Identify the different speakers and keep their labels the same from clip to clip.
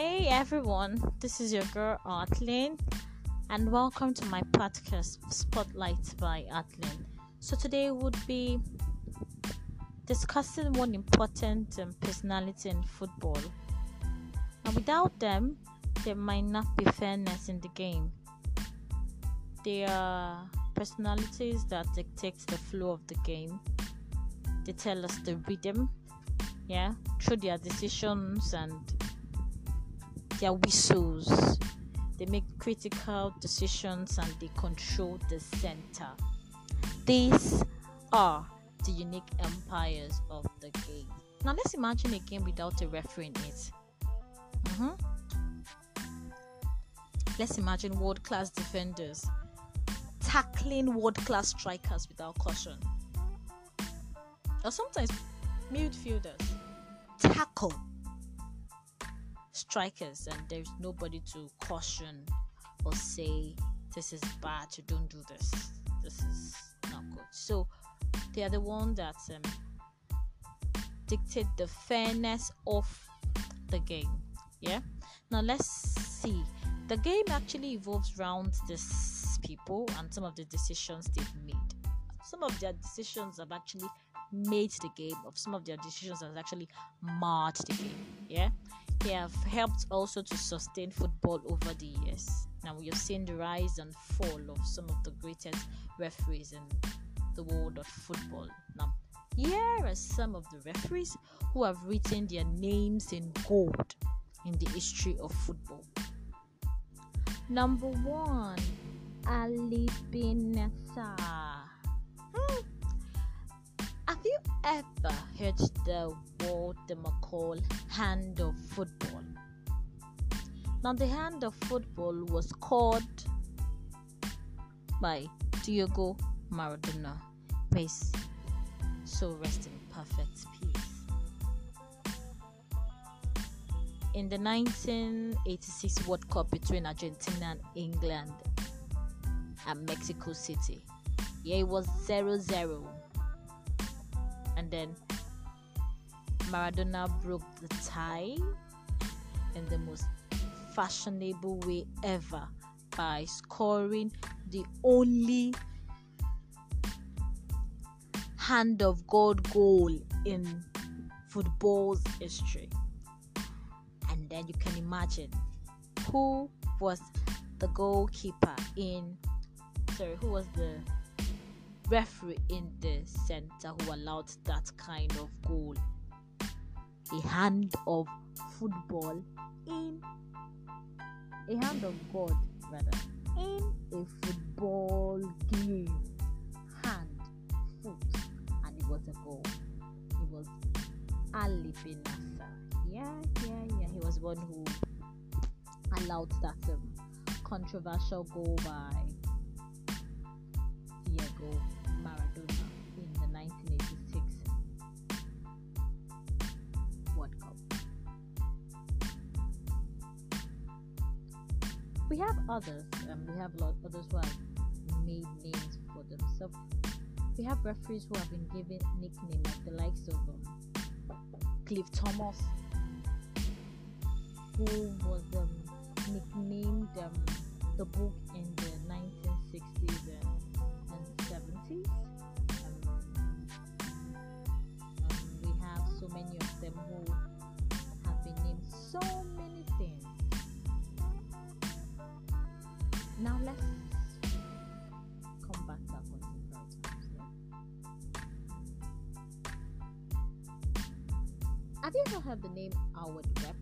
Speaker 1: Hey everyone, this is your girl Artlin, and welcome to my podcast Spotlight by Artlin. So today would be discussing one important personality in football. And without them, there might not be fairness in the game. They are personalities that dictate the flow of the game. They tell us the rhythm, through their decisions and their whistles. They make critical decisions and they control the center. These are the unique empires of the game. Now let's imagine a game without a referee in it. Let's imagine world-class defenders tackling world-class strikers without caution. Or sometimes midfielders tackle strikers and there's nobody to caution or say this is bad, you don't do this is not good. So they are the one that dictate the fairness of the game. Now let's see, the game actually evolves around these people and some of the decisions they've made. Some of their decisions have actually made the game, of some of their decisions have actually marred the game. They have helped also to sustain football over the years. Now we have seen the rise and fall of some of the greatest referees in the world of football. Now here are some of the referees who have written their names in gold in the history of football. Number 1, Ali bin Nassar. Have you ever heard the word they call hand of football? Now the hand of football was called by Diego Maradona. Please, so rest in perfect peace. In the 1986 World Cup between Argentina and England and Mexico City, it was 0-0. And then Maradona broke the tie in the most fashionable way ever by scoring the only hand of God goal in football's history. And then you can imagine who was the referee in the center who allowed that kind of goal. A hand of football in a hand of God, rather, in a football game. Hand, foot, and it was a goal. It was Ali bin Nassar. He was one who allowed that controversial goal by Diego Maradona in the 1986 World Cup. We have others. We have others who have made names for themselves. We have referees who have been given nicknames like the likes of Cliff Thomas, who was nicknamed the book in the 1960s and 70s. We have so many of them who have been named so many things. Now let's come back to our contemporary times. Have you ever heard the name Howard Webb?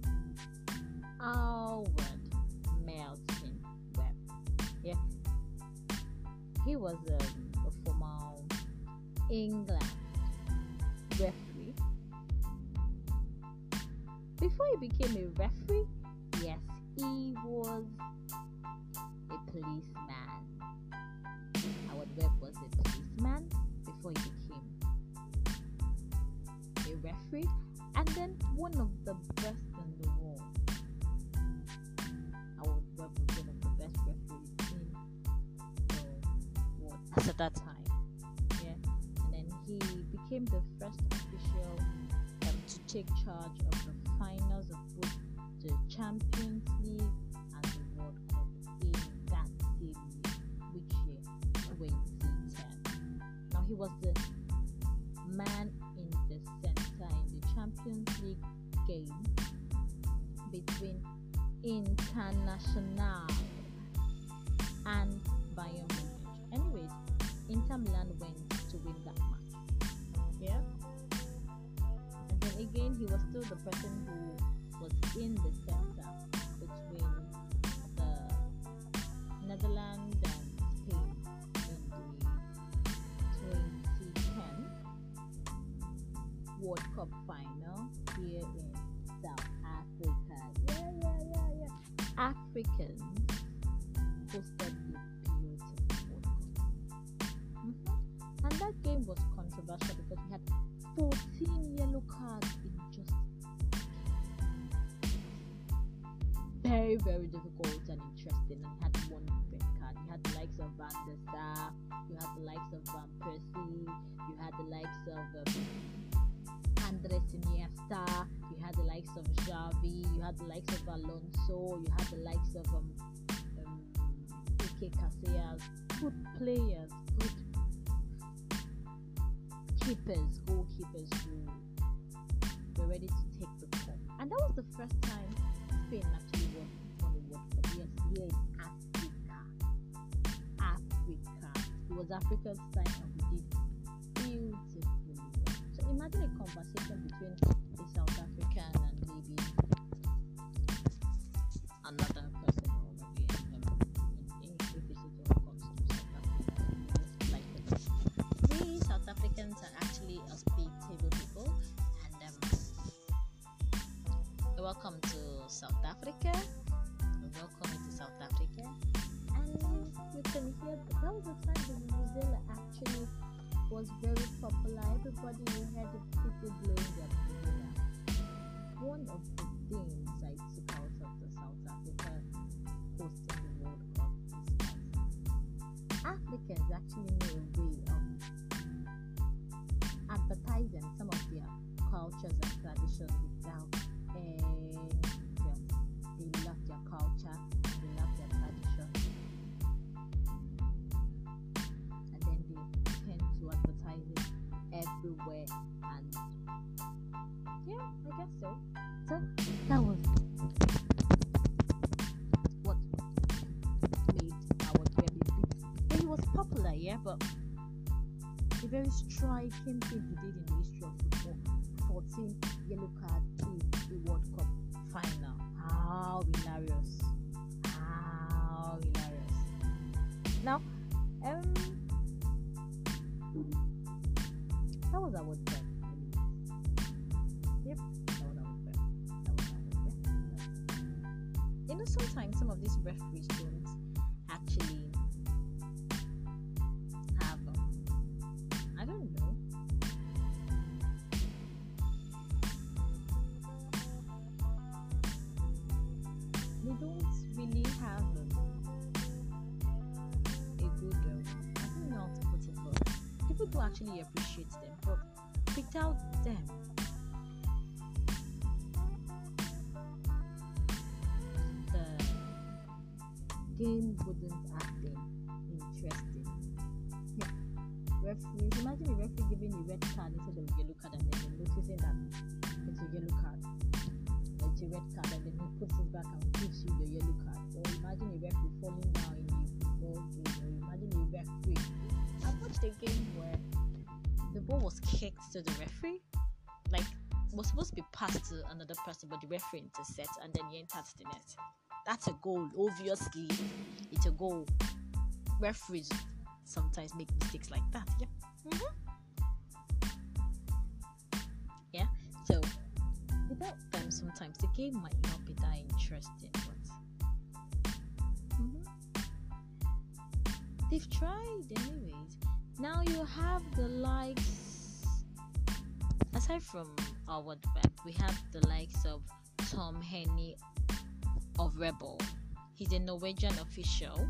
Speaker 1: Howard Melton Webb. He was a former England referee. Before he became a referee, yes, he was a policeman. Howard Webb was a policeman before he became a referee, and then one of the best in the world. Howard Webb was one of the best referees in the world at that time. And then he became the first official to take charge of the finals of the Champions League and the World Cup in that same year, which year? 2010. Now he was the man in the center in the Champions League game between International and Bayern Munich. Anyways, Inter Milan went to win that match. Yeah. And then again, he was still the person who was in the center between the Netherlands and Spain in the 2010 World Cup final here in South Africa. Yeah. Africans hosted the beautiful World Cup. And that game was controversial because we had 14 yellow cards in just very, very difficult and interesting, and had one red card. You had the likes of Van der Sar, you had the likes of Van Persie, you had the likes of Andres Iniesta, you had the likes of Xavi, you had the likes of Alonso, you had the likes of Ike Casillas. Good players, good goalkeepers who were ready to take the cup. And that was the first time Spain actually won a World Cup. Yes, here in Africa. It was Africa's time and we did beautifully well. So imagine a conversation between a South African and maybe another person, or maybe if this is what comes to South Africa. Like we South Africans are actually a big table people, and welcome to South Africa. Welcome to South Africa. And you can hear that was the time that Brazil actually was very popular. Everybody heard the people blowing their Brazil. One of the things I took out of the South Africa hosting the World Cup is that Africans actually know a way of advertising some of their cultures and traditions without any stress. They love their culture, they love their tradition, and then they tend to advertise it everywhere. And yeah, I guess so. So that was what made our game a bit. And he was popular, yeah, but a very striking thing he did in the history of football: 14 yellow cards in the World Cup final. How hilarious! How hilarious! Now, that was our bet. Yep, that was our bet. You know, sometimes some of these referees don't actually have, I don't know. They don't really have a good, I don't know how to put it, but people do actually appreciate them. But without them, the game wouldn't have been interesting. Yeah. Referees, imagine a referee giving a red card instead of a yellow card, and then you're noticing that it's a yellow card, or it's a red card, and then he puts it back and gives you the yellow card. Or imagine a referee falling down in a football game, or imagine a referee. I watched a game where the ball was kicked to the referee, like was supposed to be passed to another person, but the referee intercepts and then he entered the net. That's a goal. Obviously, it's a goal. Referees sometimes make mistakes like that. Yeah. Yeah. So without them, sometimes the game might not be that interesting. But they've tried anyways. Now you have the likes, aside from our web, we have the likes of Tom Henny of Rebel. He's a Norwegian official.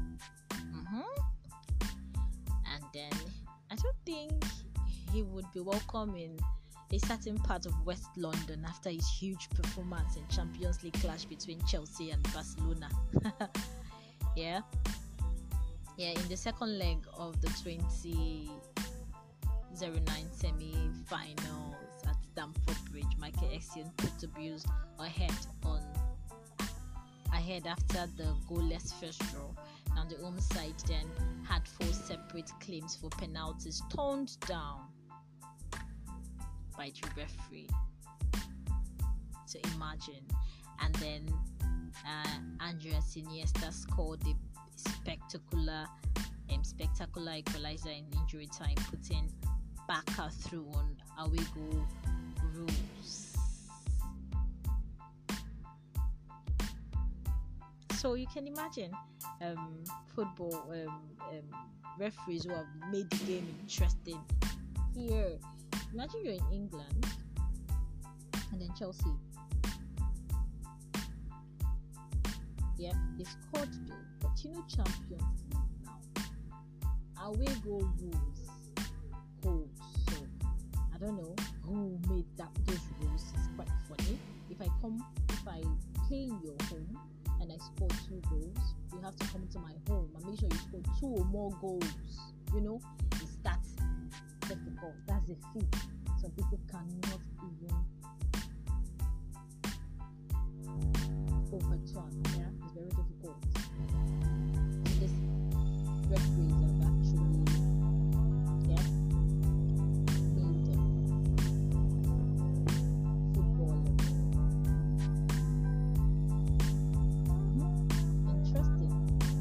Speaker 1: And then I don't think he would be welcome in a certain part of West London after his huge performance in Champions League clash between Chelsea and Barcelona. yeah. Yeah, in the second leg of the 2009 semi-finals at Stamford Bridge, Michael Essien put Tobias ahead after the goalless first draw. Now the home side then had 4 separate claims for penalties toned down by the referee. So imagine. And then Andreas Iniesta scored the spectacular equalizer in injury time, putting Barca through on away goal rules. So you can imagine football referees who have made the game interesting. Here, imagine you're in England and then Chelsea. Yep, they scored though, but Champions League now. Away goal rules hold. So I don't know who made those rules. It's quite funny. If I play in your home and I score 2 goals, you have to come to my home and make sure you score 2 or more goals. It's that difficult. That's a feat. Some people cannot even overturn. Yeah, it's very difficult. This referees have actually made football interesting.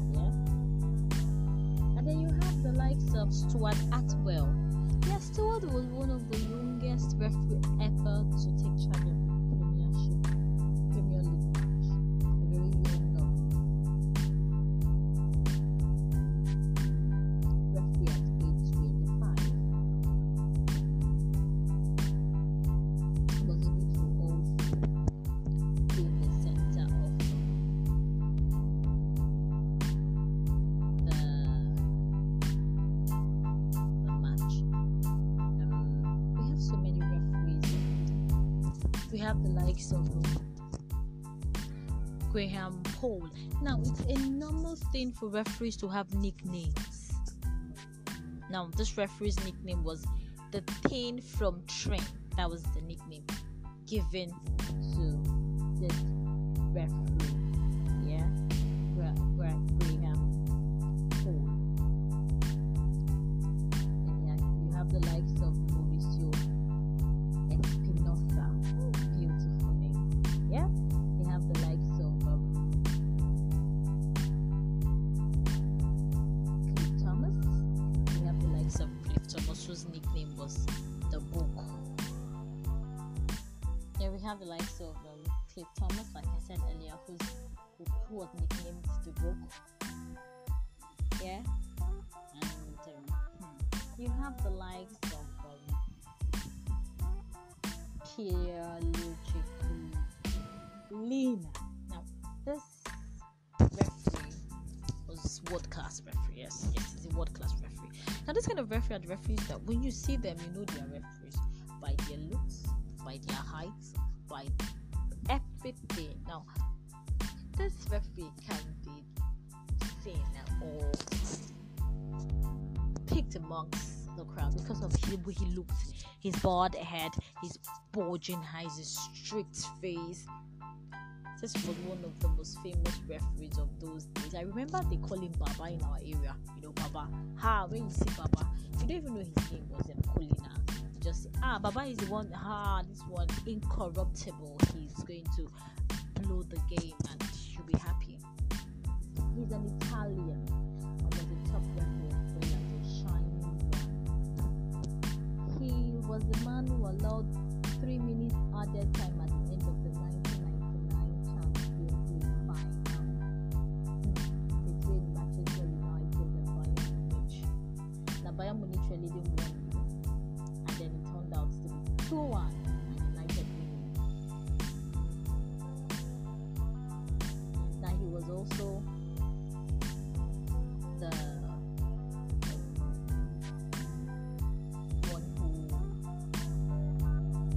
Speaker 1: Yeah. And then you have the likes of Stuart Atwell. Yeah, Stuart was one of the youngest referee ever to take charge of Premier League match. A very young referee at age 25. He was able to also be in the center of the match. We have so many referees. We have the likes of Graham Poll. Now, it's a normal thing for referees to have nicknames. Now, this referee's nickname was the Thing from Train. That was the nickname given to this referee. Yeah, Graham Poll. And yeah, you have the likes of Mauricio Espinosa. Beautiful name. Yeah, you have the likes of Cliff Thomas. You have the likes of Cliff Thomas, whose nickname was the Book. Yeah, we have the likes of Cliff Thomas, like I said earlier, who was nicknamed the Book. Yeah, and you have the likes of Pierluigi Collina. Now, this referee was world-class referee. Yes, he's a world-class referee. Now, this kind of referee are the referees that when you see them, you know they are referees by their looks, by their heights, by everything. Now, this referee can be seen or picked amongst the crowd because of the way he looked, his bald head, his bulging eyes, his strict face. This was one of the most famous referees of those days. I remember they call him Baba in our area. Baba. When you see Baba, you don't even know his name was Collina. You just say, Baba is the one. This one incorruptible. He's going to blow the game, and you'll be happy. He's an Italian. One of the top referees, like a shining one. He was the man who allowed 3 minutes added time at the end of the 1999 Champions League final between Manchester United and Bayern Munich. Now Bayern Munich really didn't win, and then it turned out to be 2-1 and United winning. Now he was also the one who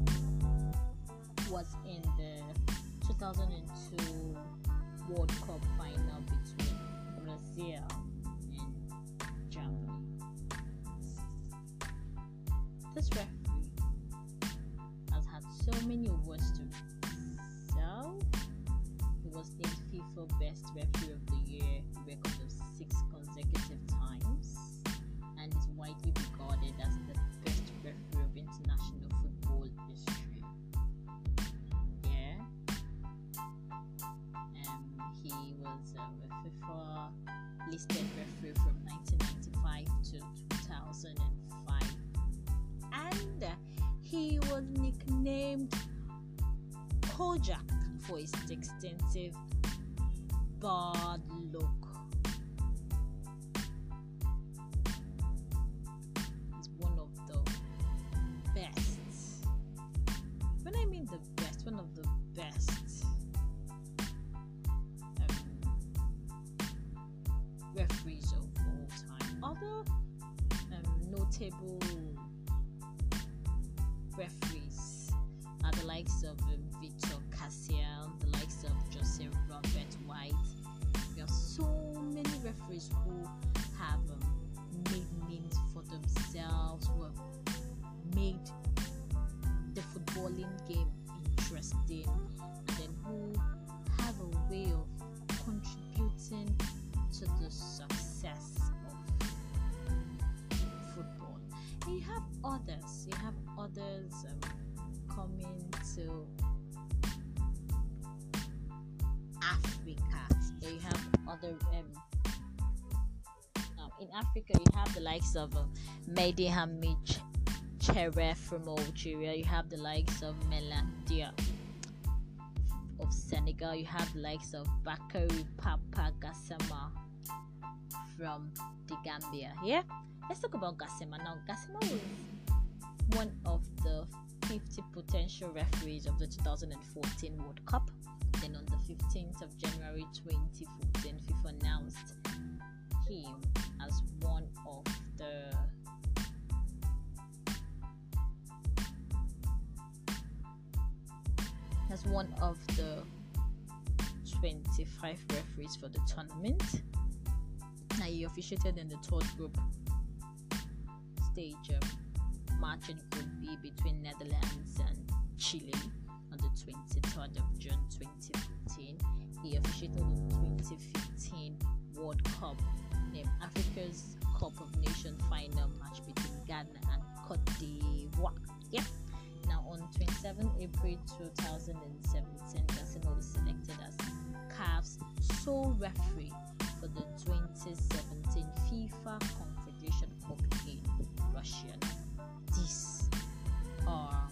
Speaker 1: 2002 World Cup final between Brazil and Germany. This referee has had so many awards to himself. He was named FIFA Best Referee of the Year a record of 6 consecutive times, and is widely regarded as the best referee of international football history. Yeah. He was a FIFA listed referee from 1995 to 2005, and he was nicknamed Kojak for his distinctive bad look. He's one of the best. When I mean the best, one of the best referees of all time. Other notable referees are the likes of Victor Cassiel, the likes of Joseph Robert White. There are so many referees who have made names for themselves, who have made the footballing game interesting, and then who have a way of contributing to the success of football. And you have others coming to Africa. You have other in Africa you have the likes of Mehdi Hamid Cheref from Algeria. You have the likes of Melandia of Senegal. You have the likes of Bakary Papa Gassama from the Gambia. Yeah, let's talk about Gassama now. Gassama was one of the 50 potential referees of the 2014 World Cup. Then on the 15th of January 2014, FIFA announced him as one of the as one of the 25 referees for the tournament. Now he officiated in the third group stage match in Group B between Netherlands and Chile on the 23rd of June 2014. He officiated in the 2015 World Cup named Africa's Cup of Nations final match between Ghana and Cote d'Ivoire. Yeah. Now on 27 April 2017, Gassama was selected as CAF's sole referee for the 2017 FIFA Confederation Cup in Russia. These are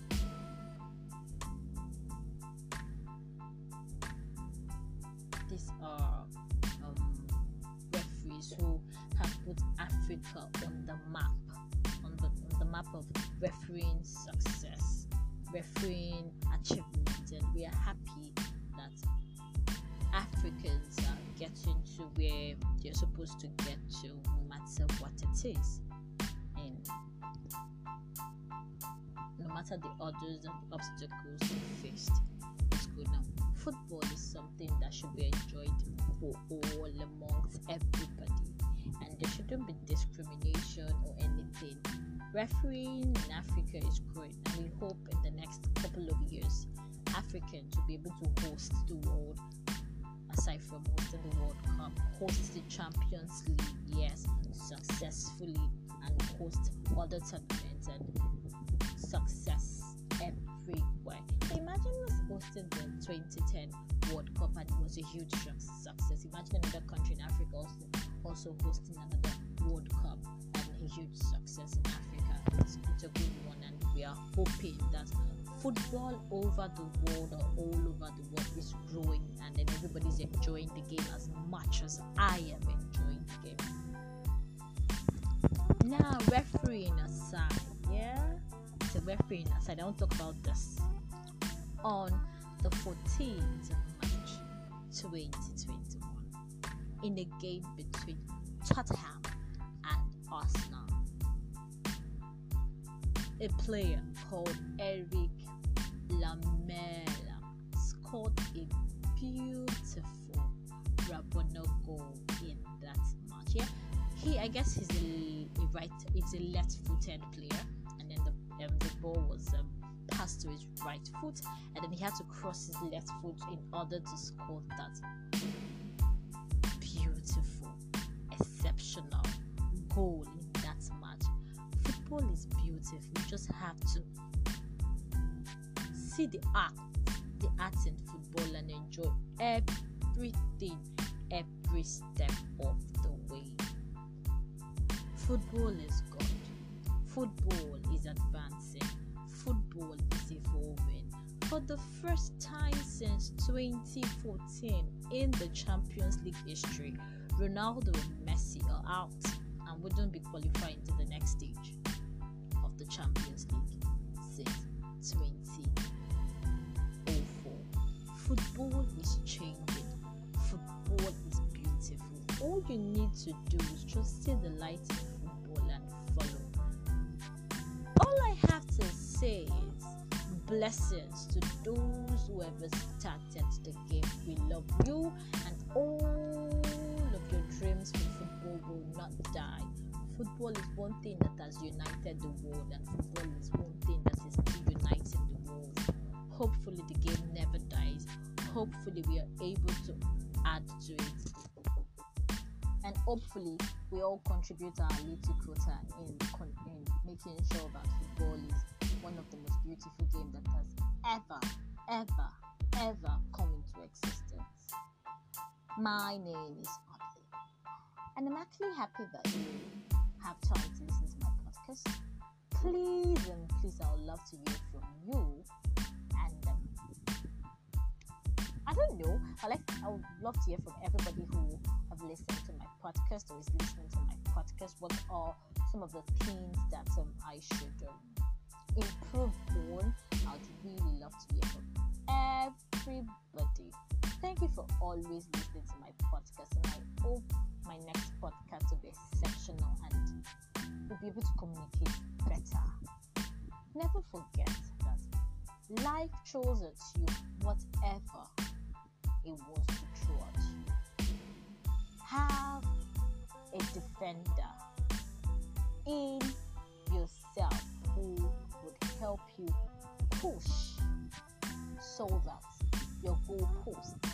Speaker 1: referees who have put Africa on the map, on the map of refereeing success, refereeing achievement, and we are happy that Africans are getting to where they're supposed to get to, no matter what it is, and no matter the odds and the obstacles they faced. It's good now. Football is something that should be enjoyed for all, amongst everybody, and there shouldn't be discrimination or anything. Refereeing in Africa is great, and we hope in the next couple of years Africans will be able to host the world, aside from hosting the World Cup, host the Champions League, yes, successfully, and host other tournaments and success everywhere. So imagine us hosting the 2010 World Cup and it was a huge success. Imagine another country in Africa also hosting another World Cup and a huge success in Africa. It's a good one, and we are hoping that football over the world or all over the world is growing, and then everybody's enjoying the game as much as I am enjoying the game. Now, refereeing aside, so refereeing aside, I want to talk about this. On the 14th of March 2021, in a game between Tottenham and Arsenal, a player called Eric Lamela scored a beautiful Rabona goal in that match. Yeah, I guess he's a left-footed player, and then the ball was passed to his right foot, and then he had to cross his left foot in order to score that beautiful, exceptional goal in that match. Football is beautiful. You just have to see the art in football and enjoy everything, every step of the way. Football is good. Football is advancing. Football is evolving. For the first time since 2014 in the Champions League history, Ronaldo and Messi are out and wouldn't be qualifying to the next stage of the Champions League since 2004. Football is changing. Football is beautiful. All you need to do is just see the light in football and follow. All I have to say is blessings to those who ever started the game. We love you, and all of your dreams for football will not die. Football is one thing that has united the world, and football is one thing that is still uniting the world. Hopefully the game never dies. Hopefully we are able to add to it, and hopefully we all contribute our little quota in making sure that football is one of the most beautiful games that has ever come into existence. My name is Audley, and I'm actually happy that you have time to listen to my podcast. Please, I would love to hear from you. And I don't know, I would love to hear from everybody who have listened to my podcast or is listening to my podcast. What are some of the things that I should improve on? I'd really love to hear from everybody. Thank you for always listening to my podcast, and I hope my next podcast will be exceptional and we'll be able to communicate better. Never forget that life throws at you whatever it wants to throw at you. Have a defender in yourself who would help you push so that your goalpost